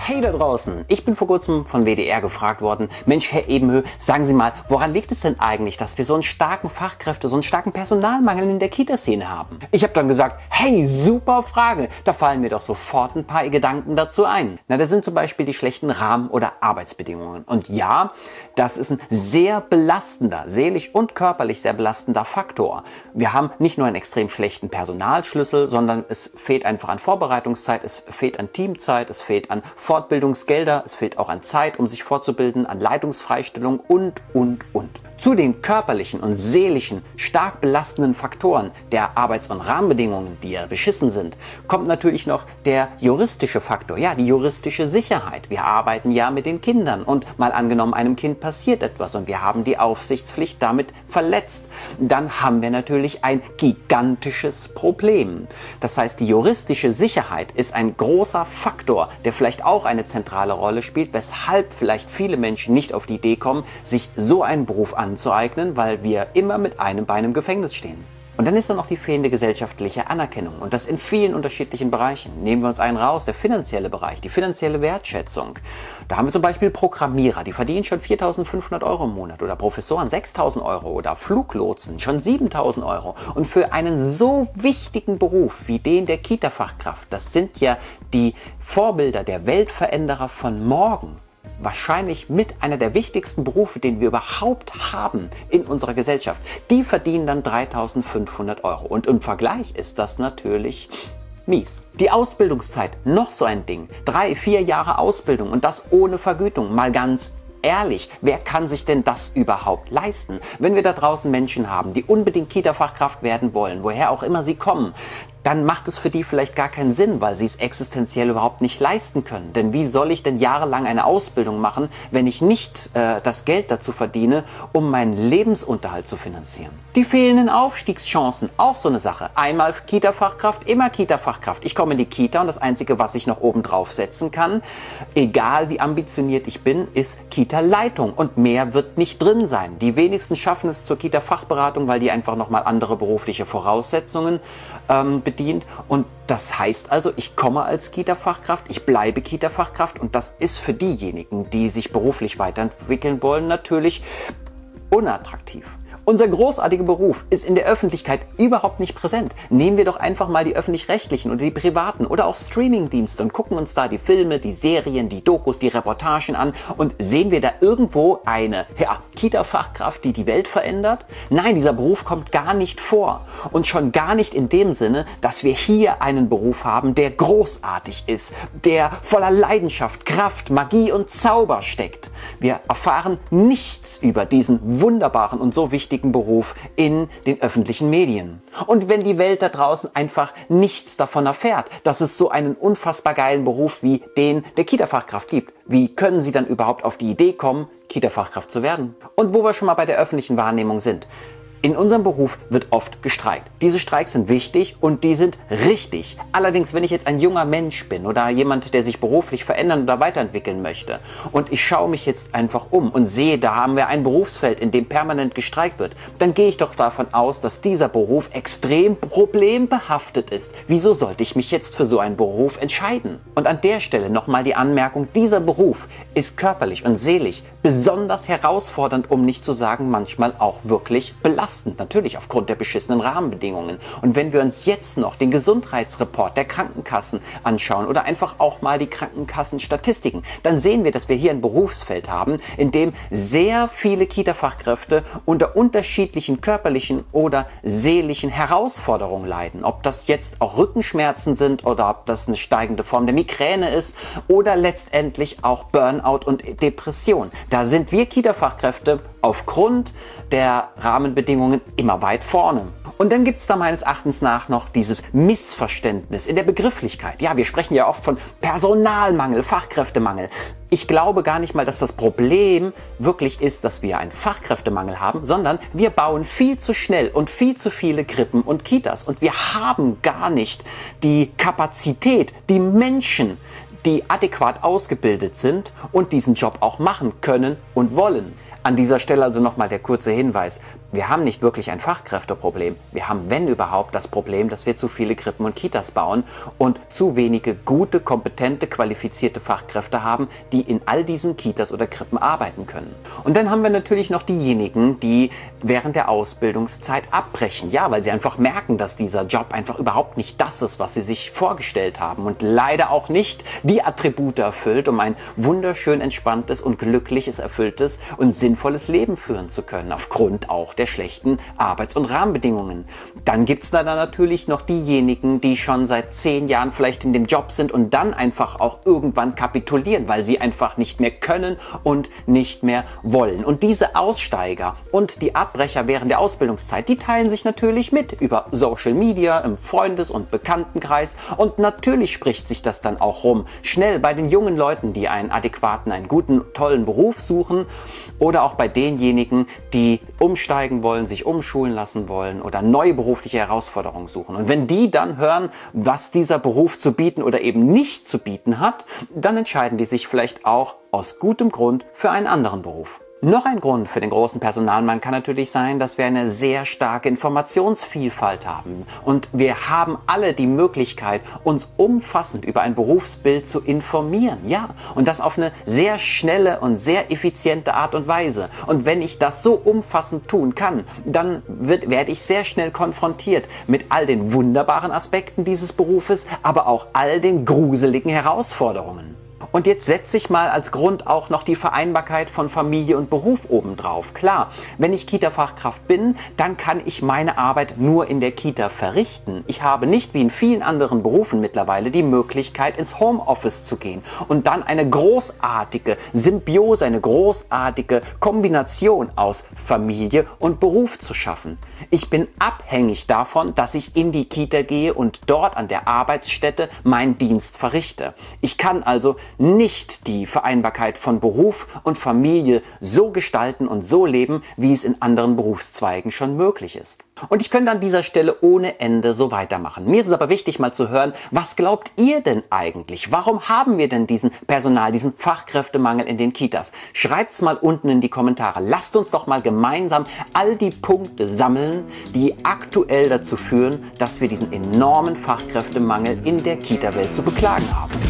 Hey da draußen, ich bin vor kurzem von WDR gefragt worden, Mensch Herr Ebenhö, sagen Sie mal, woran liegt es denn eigentlich, dass wir so einen starken so einen starken Personalmangel in der Kita-Szene haben? Ich habe dann gesagt, hey, super Frage, da fallen mir doch sofort ein paar Gedanken dazu ein. Na, das sind zum Beispiel die schlechten Rahmen- oder Arbeitsbedingungen. Und ja, das ist ein sehr belastender, seelisch und körperlich sehr belastender Faktor. Wir haben nicht nur einen extrem schlechten Personalschlüssel, sondern es fehlt einfach an Vorbereitungszeit, es fehlt an Teamzeit, es fehlt an Fortbildungsgelder, es fehlt auch an Zeit, um sich fortzubilden, an Leitungsfreistellung und. Zu den körperlichen und seelischen, stark belastenden Faktoren der Arbeits- und Rahmenbedingungen, die ja beschissen sind, kommt natürlich noch der juristische Faktor, ja, die juristische Sicherheit. Wir arbeiten ja mit den Kindern und mal angenommen, einem Kind passiert etwas und wir haben die Aufsichtspflicht damit verletzt. Dann haben wir natürlich ein gigantisches Problem. Das heißt, die juristische Sicherheit ist ein großer Faktor, der vielleicht auch eine zentrale Rolle spielt, weshalb vielleicht viele Menschen nicht auf die Idee kommen, sich so einen Beruf anzueignen, weil wir immer mit einem Bein im Gefängnis stehen. Und dann ist da noch die fehlende gesellschaftliche Anerkennung und das in vielen unterschiedlichen Bereichen. Nehmen wir uns einen raus, der finanzielle Bereich, die finanzielle Wertschätzung. Da haben wir zum Beispiel Programmierer, die verdienen schon 4.500 Euro im Monat oder Professoren 6.000 Euro oder Fluglotsen schon 7.000 Euro. Und für einen so wichtigen Beruf wie den der Kita-Fachkraft, das sind ja die Vorbilder der Weltveränderer von morgen. Wahrscheinlich mit einer der wichtigsten Berufe, den wir überhaupt haben in unserer Gesellschaft. Die verdienen dann 3.500 Euro. Und im Vergleich ist das natürlich mies. Die Ausbildungszeit, noch so ein Ding. 3-4 Jahre Ausbildung und das ohne Vergütung. Mal ganz ehrlich, wer kann sich denn das überhaupt leisten? Wenn wir da draußen Menschen haben, die unbedingt Kita-Fachkraft werden wollen, woher auch immer sie kommen, dann macht es für die vielleicht gar keinen Sinn, weil sie es existenziell überhaupt nicht leisten können. Denn wie soll ich denn jahrelang eine Ausbildung machen, wenn ich nicht das Geld dazu verdiene, um meinen Lebensunterhalt zu finanzieren? Die fehlenden Aufstiegschancen, auch so eine Sache. Einmal Kita-Fachkraft, immer Kita-Fachkraft. Ich komme in die Kita und das Einzige, was ich noch oben drauf setzen kann, egal wie ambitioniert ich bin, ist Kita-Leitung. Und mehr wird nicht drin sein. Die wenigsten schaffen es zur Kita-Fachberatung, weil die einfach nochmal andere berufliche Voraussetzungen bedient. Und das heißt also, ich komme als Kita-Fachkraft, ich bleibe Kita-Fachkraft und das ist für diejenigen, die sich beruflich weiterentwickeln wollen, natürlich unattraktiv. Unser großartiger Beruf ist in der Öffentlichkeit überhaupt nicht präsent. Nehmen wir doch einfach mal die Öffentlich-Rechtlichen oder die Privaten oder auch Streamingdienste und gucken uns da die Filme, die Serien, die Dokus, die Reportagen an und sehen wir da irgendwo eine Kita-Fachkraft, die die Welt verändert? Nein, dieser Beruf kommt gar nicht vor. Und schon gar nicht in dem Sinne, dass wir hier einen Beruf haben, der großartig ist, der voller Leidenschaft, Kraft, Magie und Zauber steckt. Wir erfahren nichts über diesen wunderbaren und so wichtigen Beruf in den öffentlichen Medien. Und wenn die Welt da draußen einfach nichts davon erfährt, dass es so einen unfassbar geilen Beruf wie den der Kita-Fachkraft gibt, wie können sie dann überhaupt auf die Idee kommen, Kita-Fachkraft zu werden? Und wo wir schon mal bei der öffentlichen Wahrnehmung sind. In unserem Beruf wird oft gestreikt. Diese Streiks sind wichtig und die sind richtig. Allerdings, wenn ich jetzt ein junger Mensch bin oder jemand, der sich beruflich verändern oder weiterentwickeln möchte und ich schaue mich jetzt einfach um und sehe, da haben wir ein Berufsfeld, in dem permanent gestreikt wird, dann gehe ich doch davon aus, dass dieser Beruf extrem problembehaftet ist. Wieso sollte ich mich jetzt für so einen Beruf entscheiden? Und an der Stelle nochmal die Anmerkung, dieser Beruf ist körperlich und seelisch besonders herausfordernd, um nicht zu sagen, manchmal auch wirklich belastend. Natürlich aufgrund der beschissenen Rahmenbedingungen. Und wenn wir uns jetzt noch den Gesundheitsreport der Krankenkassen anschauen oder einfach auch mal die Krankenkassenstatistiken, dann sehen wir, dass wir hier ein Berufsfeld haben, in dem sehr viele Kita-Fachkräfte unter unterschiedlichen körperlichen oder seelischen Herausforderungen leiden. Ob das jetzt auch Rückenschmerzen sind oder ob das eine steigende Form der Migräne ist oder letztendlich auch Burnout und Depression. Da sind wir Kita-Fachkräfte aufgrund der Rahmenbedingungen immer weit vorne. Und dann gibt es da meines Erachtens nach noch dieses Missverständnis in der Begrifflichkeit. Ja, wir sprechen ja oft von Personalmangel, Fachkräftemangel. Ich glaube gar nicht mal, dass das Problem wirklich ist, dass wir einen Fachkräftemangel haben, sondern wir bauen viel zu schnell und viel zu viele Krippen und Kitas. Und wir haben gar nicht die Kapazität, die Menschen, die adäquat ausgebildet sind und diesen Job auch machen können und wollen. An dieser Stelle also nochmal der kurze Hinweis. wir haben nicht wirklich ein Fachkräfteproblem. Wir haben, wenn überhaupt, das Problem, dass wir zu viele Krippen und Kitas bauen und zu wenige gute, kompetente, qualifizierte Fachkräfte haben, die in all diesen Kitas oder Krippen arbeiten können. Und dann haben wir natürlich noch diejenigen, die während der Ausbildungszeit abbrechen. Ja, weil sie einfach merken, dass dieser Job einfach überhaupt nicht das ist, was sie sich vorgestellt haben und leider auch nicht die Attribute erfüllt, um ein wunderschön entspanntes und glückliches, erfülltes und sinnvolles Leben führen zu können, aufgrund auch der schlechten Arbeits- und Rahmenbedingungen. Dann gibt es da natürlich noch diejenigen, die schon seit 10 Jahren vielleicht in dem Job sind und dann einfach auch irgendwann kapitulieren, weil sie einfach nicht mehr können und nicht mehr wollen. Und diese Aussteiger und die Abbrecher während der Ausbildungszeit, die teilen sich natürlich mit über Social Media, im Freundes- und Bekanntenkreis, und natürlich spricht sich das dann auch rum. Schnell bei den jungen Leuten, die einen adäquaten, einen guten, tollen Beruf suchen, oder auch bei denjenigen, die umsteigen wollen, sich umschulen lassen wollen oder neue berufliche Herausforderungen suchen. Und wenn die dann hören, was dieser Beruf zu bieten oder eben nicht zu bieten hat, dann entscheiden die sich vielleicht auch aus gutem Grund für einen anderen Beruf. Noch ein Grund für den großen Personalmangel kann natürlich sein, dass wir eine sehr starke Informationsvielfalt haben. Und wir haben alle die Möglichkeit, uns umfassend über ein Berufsbild zu informieren. Ja, und das auf eine sehr schnelle und sehr effiziente Art und Weise. Und wenn ich das so umfassend tun kann, dann werde ich sehr schnell konfrontiert mit all den wunderbaren Aspekten dieses Berufes, aber auch all den gruseligen Herausforderungen. Und jetzt setze ich mal als Grund auch noch die Vereinbarkeit von Familie und Beruf obendrauf. Klar, wenn ich Kita-Fachkraft bin, dann kann ich meine Arbeit nur in der Kita verrichten. Ich habe nicht wie in vielen anderen Berufen mittlerweile die Möglichkeit, ins Homeoffice zu gehen und dann eine großartige Symbiose, eine großartige Kombination aus Familie und Beruf zu schaffen. Ich bin abhängig davon, dass ich in die Kita gehe und dort an der Arbeitsstätte meinen Dienst verrichte. Ich kann also nicht die Vereinbarkeit von Beruf und Familie so gestalten und so leben, wie es in anderen Berufszweigen schon möglich ist. Und ich könnte an dieser Stelle ohne Ende so weitermachen. Mir ist es aber wichtig, mal zu hören, was glaubt ihr denn eigentlich? Warum haben wir denn diesen diesen Fachkräftemangel in den Kitas? Schreibt's mal unten in die Kommentare. Lasst uns doch mal gemeinsam all die Punkte sammeln, die aktuell dazu führen, dass wir diesen enormen Fachkräftemangel in der Kita-Welt zu beklagen haben.